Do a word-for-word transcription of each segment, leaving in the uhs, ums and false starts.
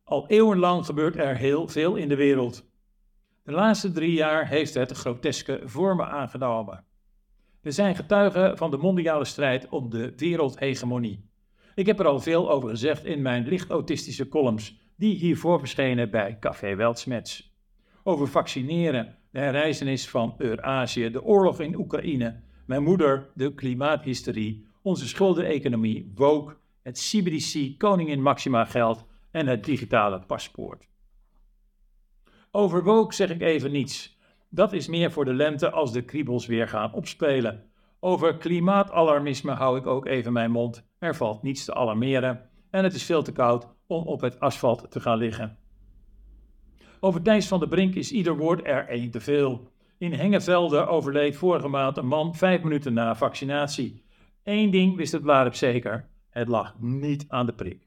Al eeuwenlang gebeurt er heel veel in de wereld. De laatste drie jaar heeft het groteske vormen aangenomen. We zijn getuigen van de mondiale strijd om de wereldhegemonie. Ik heb er al veel over gezegd in mijn licht autistische columns, die hiervoor verschenen bij Café Weltschmerz. Over vaccineren, de herrijzenis van Eurazië, de oorlog in Oekraïne, mijn moeder, de klimaathysterie, onze schuldeneconomie, woke, het C B D C Koningin Maxima geld en het digitale paspoort. Over woke zeg ik even niets. Dat is meer voor de lente als de kriebels weer gaan opspelen. Over klimaatalarmisme hou ik ook even mijn mond. Er valt niets te alarmeren en het is veel te koud om op het asfalt te gaan liggen. Over Thijs van der Brink is ieder woord er één te veel. In Hengevelde overleed vorige maand een man vijf minuten na vaccinatie. Eén ding wist het waarop zeker, het lag niet aan de prik.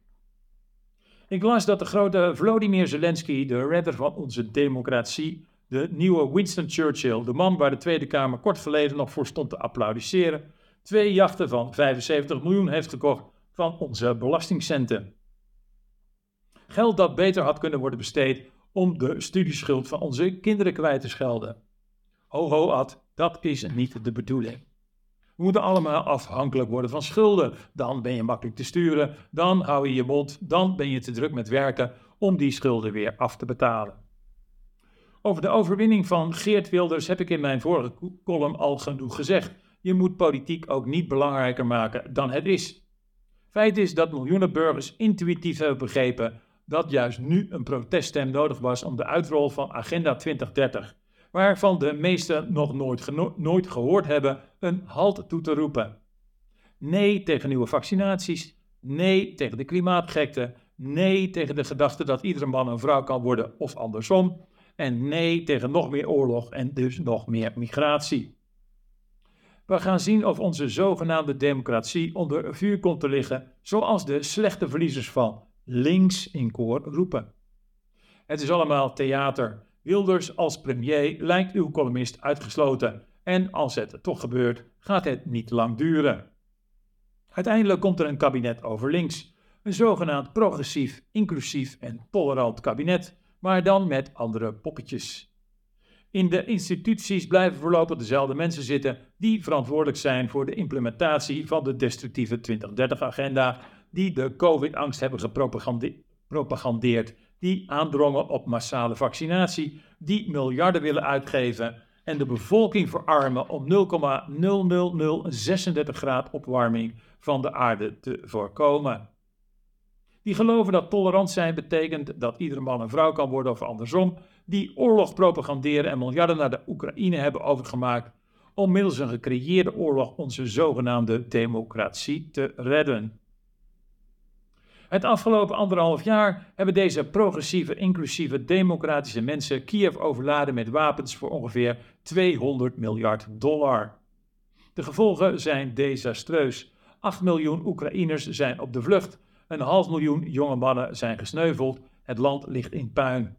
Ik las dat de grote Volodymyr Zelensky, de redder van onze democratie, de nieuwe Winston Churchill, de man waar de Tweede Kamer kort geleden nog voor stond te applaudisseren, twee jachten van vijfenzeventig miljoen heeft gekocht van onze belastingcenten. Geld dat beter had kunnen worden besteed om de studieschuld van onze kinderen kwijt te schelden. Ho ho Ad, dat is niet de bedoeling. We moeten allemaal afhankelijk worden van schulden. Dan ben je makkelijk te sturen, dan hou je je mond, dan ben je te druk met werken om die schulden weer af te betalen. Over de overwinning van Geert Wilders heb ik in mijn vorige column al genoeg gezegd. Je moet politiek ook niet belangrijker maken dan het is. Feit is dat miljoenen burgers intuïtief hebben begrepen dat juist nu een proteststem nodig was om de uitrol van Agenda twintig dertig, waarvan de meesten nog nooit, geno- nooit gehoord hebben, een halt toe te roepen. Nee tegen nieuwe vaccinaties, nee tegen de klimaatgekte, nee tegen de gedachte dat iedere man een vrouw kan worden of andersom, en nee tegen nog meer oorlog en dus nog meer migratie. We gaan zien of onze zogenaamde democratie onder vuur komt te liggen, zoals de slechte verliezers van links in koor roepen. Het is allemaal theater. Wilders als premier lijkt uw columnist uitgesloten. En als het toch gebeurt, gaat het niet lang duren. Uiteindelijk komt er een kabinet over links. Een zogenaamd progressief, inclusief en tolerant kabinet, maar dan met andere poppetjes. In de instituties blijven voorlopig dezelfde mensen zitten die verantwoordelijk zijn voor de implementatie van de destructieve twintig dertig agenda, die de COVID-angst hebben gepropagandeerd, die aandrongen op massale vaccinatie, die miljarden willen uitgeven en de bevolking verarmen om nul komma nul nul nul zesendertig graden opwarming van de aarde te voorkomen. Die geloven dat tolerant zijn betekent dat iedere man een vrouw kan worden of andersom, die oorlog propaganderen en miljarden naar de Oekraïne hebben overgemaakt om middels een gecreëerde oorlog onze zogenaamde democratie te redden. Het afgelopen anderhalf jaar hebben deze progressieve, inclusieve, democratische mensen Kiev overladen met wapens voor ongeveer tweehonderd miljard dollar. De gevolgen zijn desastreus. acht miljoen Oekraïners zijn op de vlucht, een half miljoen jonge mannen zijn gesneuveld, het land ligt in puin.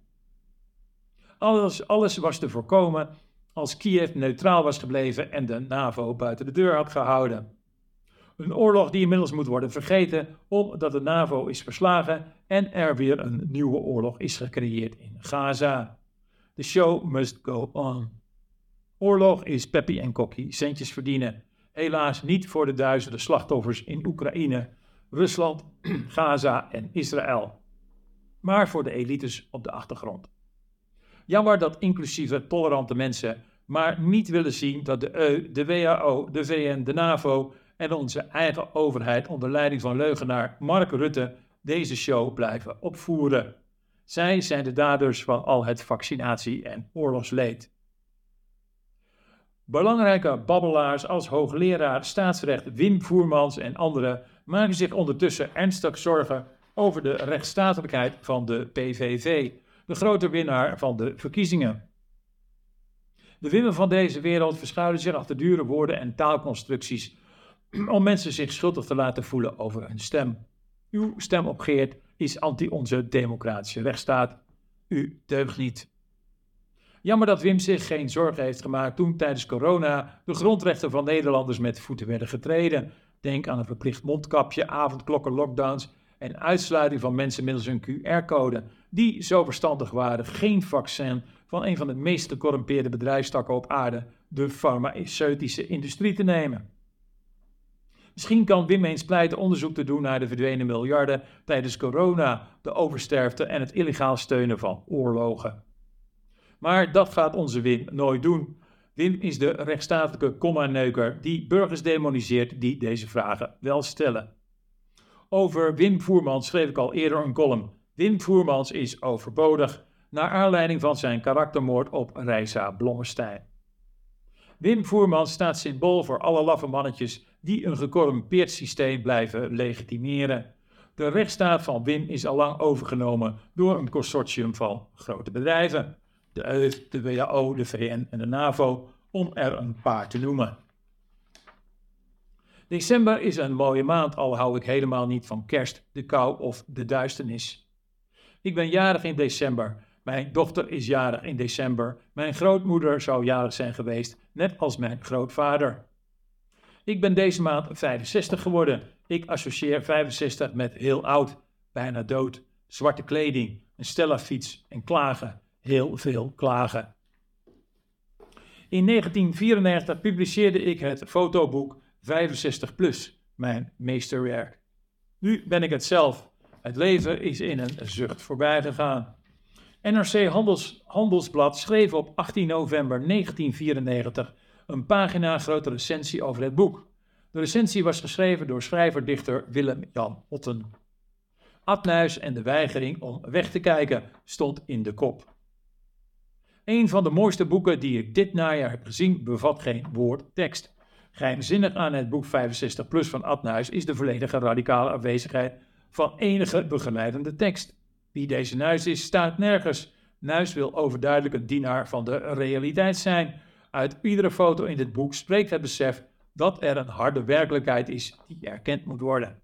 Alles, alles was te voorkomen als Kiev neutraal was gebleven en de NAVO buiten de deur had gehouden. Een oorlog die inmiddels moet worden vergeten omdat de NAVO is verslagen en er weer een nieuwe oorlog is gecreëerd in Gaza. The show must go on. Oorlog is peppy en kokkie, centjes verdienen. Helaas niet voor de duizenden slachtoffers in Oekraïne, Rusland, Gaza en Israël. Maar voor de elites op de achtergrond. Jammer dat inclusieve, tolerante mensen maar niet willen zien dat de E U, de W H O, de V N, de NAVO en onze eigen overheid onder leiding van leugenaar Mark Rutte deze show blijven opvoeren. Zij zijn de daders van al het vaccinatie- en oorlogsleed. Belangrijke babbelaars als hoogleraar staatsrecht Wim Voermans en anderen maken zich ondertussen ernstig zorgen over de rechtsstatelijkheid van de P V V, de grote winnaar van de verkiezingen. De Wimmen van deze wereld verschuilen zich achter dure woorden en taalconstructies om mensen zich schuldig te laten voelen over hun stem. Uw stem op Geert is anti onze democratische rechtsstaat. U deugt niet. Jammer dat Wim zich geen zorgen heeft gemaakt toen tijdens corona de grondrechten van Nederlanders met voeten werden getreden. Denk aan een verplicht mondkapje, avondklokken, lockdowns en uitsluiting van mensen middels een Q R-code die zo verstandig waren geen vaccin van een van de meest gecorrumpeerde bedrijfstakken op aarde, de farmaceutische industrie, te nemen. Misschien kan Wim eens pleiten onderzoek te doen naar de verdwenen miljarden tijdens corona, de oversterfte en het illegaal steunen van oorlogen. Maar dat gaat onze Wim nooit doen. Wim is de rechtsstatelijke komma-neuker die burgers demoniseert die deze vragen wel stellen. Over Wim Voermans schreef ik al eerder een column. Wim Voermans is overbodig, naar aanleiding van zijn karaktermoord op Reisa Blommestein. Wim Voermans staat symbool voor alle laffe mannetjes die een gecorrumpeerd systeem blijven legitimeren. De rechtsstaat van Wim is allang overgenomen door een consortium van grote bedrijven. De E U, de W H O, de V N en de NAVO, om er een paar te noemen. December is een mooie maand, al hou ik helemaal niet van kerst, de kou of de duisternis. Ik ben jarig in december. Mijn dochter is jarig in december. Mijn grootmoeder zou jarig zijn geweest, net als mijn grootvader. Ik ben deze maand vijfenzestig geworden. Ik associeer vijfenzestig met heel oud, bijna dood, zwarte kleding, een Stella-fiets en klagen. Heel veel klagen. In negentien vierennegentig publiceerde ik het fotoboek vijfenzestig plus, mijn meesterwerk. Nu ben ik het zelf. Het leven is in een zucht voorbij gegaan. N R C Handels, Handelsblad schreef op achttien november negentien vierennegentig een pagina grote recensie over het boek. De recensie was geschreven door schrijver-dichter Willem-Jan Otten. Adnuis en de weigering om weg te kijken stond in de kop. Een van de mooiste boeken die ik dit najaar heb gezien bevat geen woord tekst. Geheimzinnig aan het boek vijfenzestig plus van Adnuis is de volledige radicale afwezigheid van enige begeleidende tekst. Wie deze Nuis is, staat nergens. Nuis wil overduidelijk een dienaar van de realiteit zijn. Uit iedere foto in dit boek spreekt het besef dat er een harde werkelijkheid is die erkend moet worden.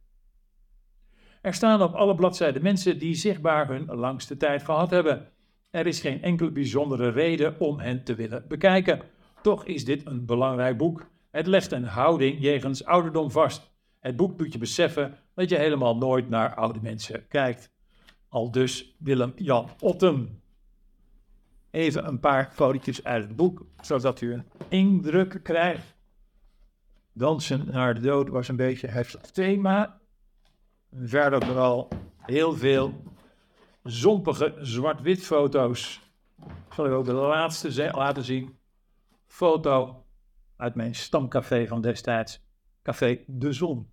Er staan op alle bladzijden mensen die zichtbaar hun langste tijd gehad hebben. Er is geen enkele bijzondere reden om hen te willen bekijken. Toch is dit een belangrijk boek. Het legt een houding jegens ouderdom vast. Het boek doet je beseffen dat je helemaal nooit naar oude mensen kijkt. Aldus Willem-Jan Otten. Even een paar fotootjes uit het boek, zodat u een indruk krijgt. Dansen naar de dood was een beetje het thema. Verder vooral heel veel zompige zwart-wit foto's. Ik zal u ook de laatste laten zien. Foto uit mijn stamcafé van destijds. Café De Zon.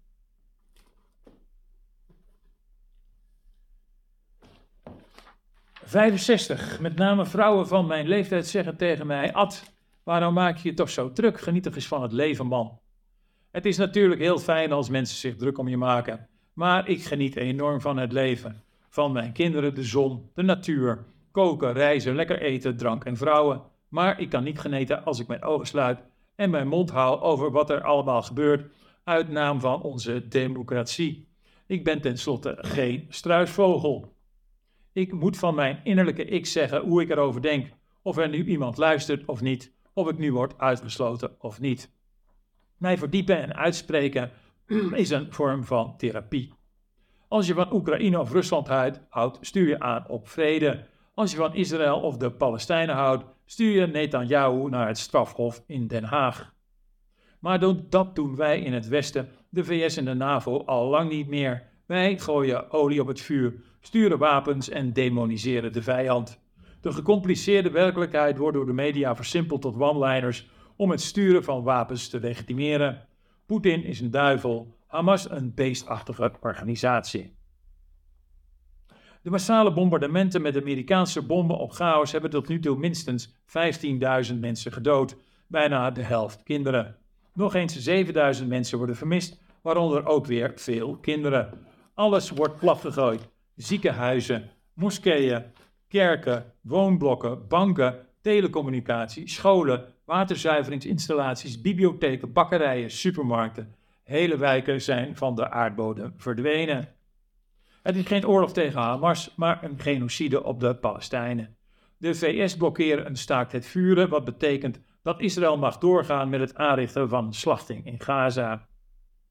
vijfenzestig. Met name vrouwen van mijn leeftijd zeggen tegen mij: Ad, waarom maak je je toch zo druk? Geniet toch eens van het leven, man. Het is natuurlijk heel fijn als mensen zich druk om je maken. Maar ik geniet enorm van het leven. Van mijn kinderen, de zon, de natuur, koken, reizen, lekker eten, drank en vrouwen. Maar ik kan niet genieten als ik mijn ogen sluit en mijn mond hou over wat er allemaal gebeurt uit naam van onze democratie. Ik ben tenslotte geen struisvogel. Ik moet van mijn innerlijke ik zeggen hoe ik erover denk, of er nu iemand luistert of niet, of ik nu word uitgesloten of niet. Mij verdiepen en uitspreken is een vorm van therapie. Als je van Oekraïne of Rusland houdt, stuur je aan op vrede. Als je van Israël of de Palestijnen houdt, stuur je Netanyahu naar het strafhof in Den Haag. Maar dat doen wij in het Westen, de V S en de NAVO, al lang niet meer. Wij gooien olie op het vuur, sturen wapens en demoniseren de vijand. De gecompliceerde werkelijkheid wordt door de media versimpeld tot one-liners om het sturen van wapens te legitimeren. Poetin is een duivel, Hamas een beestachtige organisatie. De massale bombardementen met Amerikaanse bomben op chaos hebben tot nu toe minstens vijftienduizend mensen gedood, bijna de helft kinderen. Nog eens zevenduizend mensen worden vermist, waaronder ook weer veel kinderen. Alles wordt platgegooid. Ziekenhuizen, moskeeën, kerken, woonblokken, banken, telecommunicatie, scholen, waterzuiveringsinstallaties, bibliotheken, bakkerijen, supermarkten. Hele wijken zijn van de aardbodem verdwenen. Het is geen oorlog tegen Hamas, maar een genocide op de Palestijnen. De V S blokkeren een staakt het vuren, wat betekent dat Israël mag doorgaan met het aanrichten van slachting in Gaza.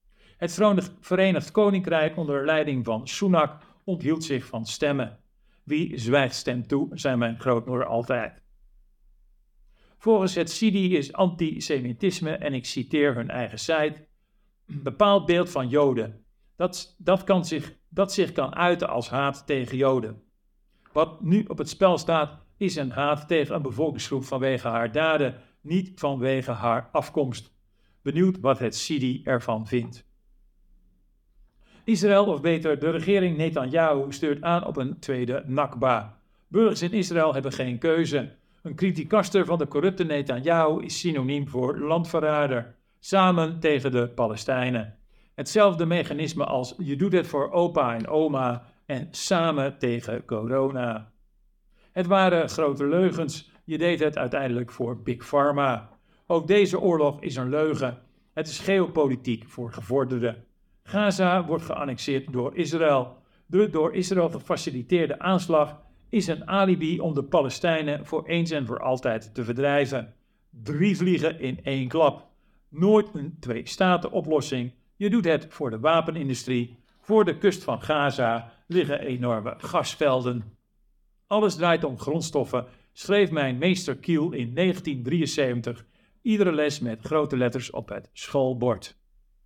Het Verenigd Koninkrijk onder leiding van Sunak onthield zich van stemmen. Wie zwijgt stemt toe, zei mijn grootmoeder altijd. Volgens het C I D I is antisemitisme, en ik citeer hun eigen site, een bepaald beeld van Joden, dat, dat, kan zich, dat zich kan uiten als haat tegen Joden. Wat nu op het spel staat, is een haat tegen een bevolkingsgroep vanwege haar daden, niet vanwege haar afkomst. Benieuwd wat het C I D I ervan vindt. Israël, of beter de regering Netanyahu, stuurt aan op een tweede Nakba. Burgers in Israël hebben geen keuze. Een criticaster van de corrupte Netanyahu is synoniem voor landverrader. Samen tegen de Palestijnen. Hetzelfde mechanisme als je doet het voor opa en oma en samen tegen corona. Het waren grote leugens. Je deed het uiteindelijk voor Big Pharma. Ook deze oorlog is een leugen. Het is geopolitiek voor gevorderden. Gaza wordt geannexeerd door Israël. De door Israël gefaciliteerde aanslag is een alibi om de Palestijnen voor eens en voor altijd te verdrijven. Drie vliegen in één klap. Nooit een twee-staten-oplossing. Je doet het voor de wapenindustrie. Voor de kust van Gaza liggen enorme gasvelden. Alles draait om grondstoffen, schreef mijn meester Kiel in negentien drieënzeventig. Iedere les met grote letters op het schoolbord.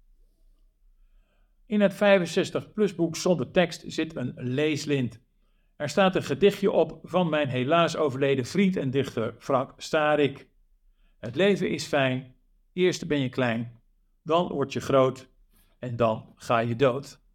In het vijfenzestig plus boek zonder tekst zit een leeslint. Er staat een gedichtje op van mijn helaas overleden vriend en dichter Frank Starik. Het leven is fijn, eerst ben je klein, dan word je groot en dan ga je dood.